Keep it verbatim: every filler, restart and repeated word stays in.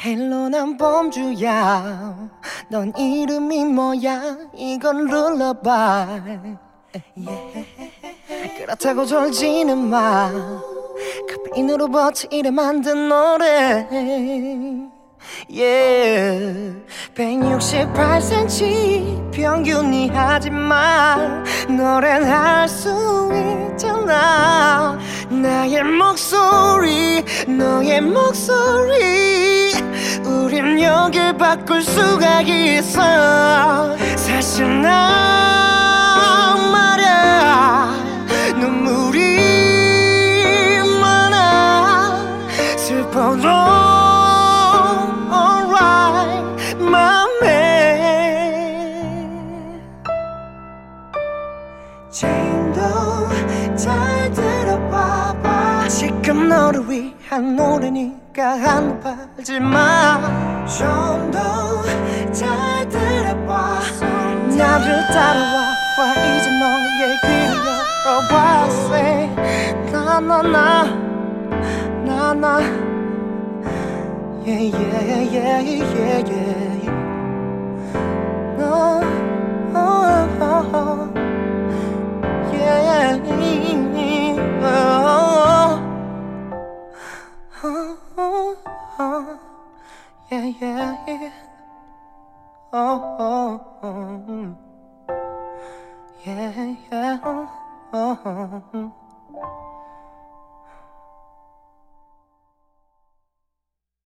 헬로 난 범주야. 넌 이름이 뭐야? 이건 룰러바이. 그렇다고 졸지는 마. 카페인으로 버티게 만든 노래. Yeah. 백육십팔 센티미터 평균이 하지만 노래는 할 수 있잖아. 나의 목소리 너의 목소리 우린 여길 바꿀 수가 있어. 사실 난 말야 눈물이 많아. 슬퍼도 alright 맘에 제임도 잘 들어봐봐. 지금 너를 위한 노래니까 한 팔지마. 좀 더 잘 들어봐. 나를 따라와 와 이제 너의 귀를 열어봐. Say 나나나 나나 yeah yeah yeah yeah yeah no oh, oh, oh. Yeah, oh, oh, oh, oh. Yeah, yeah, yeah. Oh, oh, oh. Yeah, yeah, oh, oh.